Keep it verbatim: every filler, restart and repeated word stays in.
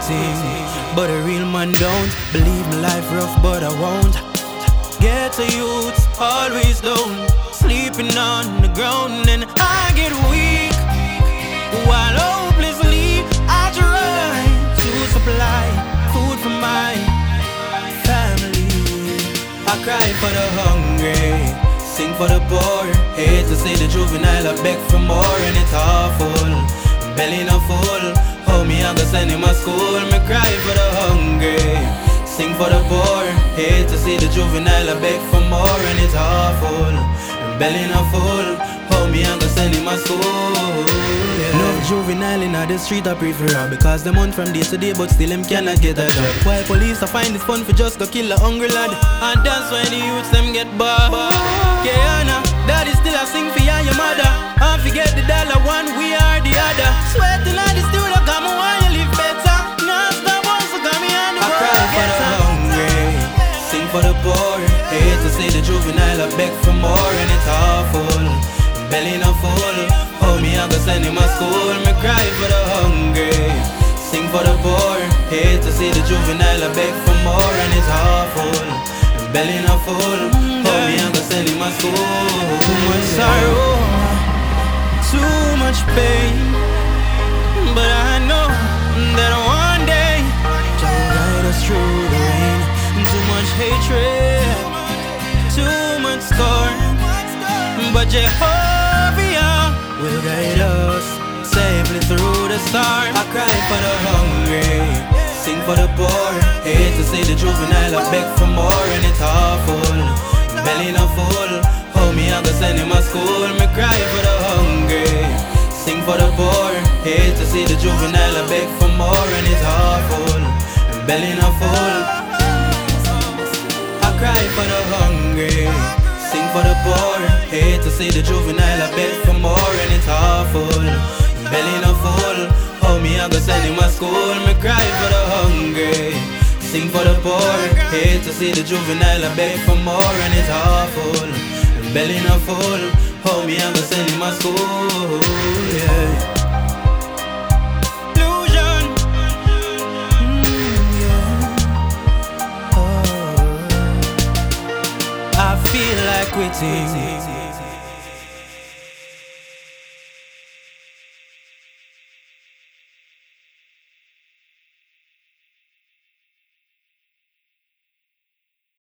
quitting, but a real man don't. Believe me, life rough, but I won't. Get to youths, always down, sleeping on the ground, and I get weak while hopelessly I try to supply food for my family. I cry for the hungry, sing for the poor. Hate to see the juvenile, I beg for more, and it's awful. Belly not full, how me I go send him to school? Me cry for the hungry, sing for the poor. Hate to see the juvenile, I beg for more, and it's awful. Belly not full, how me I go send him to school? Yeah. No juvenile in the street I prefer her, because them hunt from day to day, but still them cannot get a job. Why police I find it fun for just to kill a hungry lad, and that's why the youths them get bad. Kiana, daddy still a sing for you and your mother. And forget the dollar one, we are the other. Sweating at the studio, come on, why you live better? Now stop once, so come here and the world. I cry for the hungry, sing for the poor. Hate to see the juvenile, I beg for more, and it's awful. Belly not full, how me I go send him to school? Me cry for the hungry, sing for the poor. Hate to see the juvenile, I beg for more, and it's awful. Belly not full, how me I go send him to school? Too much sorrow, too much pain, but I know that one day Jah will guide us through the rain. Too much hatred, too much scorn, but Jehovah will guide us safely through the storm. I cry for the hungry, sing for the poor. Hate to see the juvenile, I beg for more, and it's awful. Belly not full, how me I go send him to school? Me cry for the hungry, sing for the poor. Hate to see the juvenile, I beg for more, and it's awful. Belly not full, I cry for the hungry, sing for the poor. Hate to see the juvenile, I beg for more, and it's awful. Belly not full, how me I go send him to school? Me cry for the hungry, sing for the poor. Hate to see the juvenile, I beg for more, and it's awful. Belly not full, how me I go send him to school? Yeah. I feel like quitting,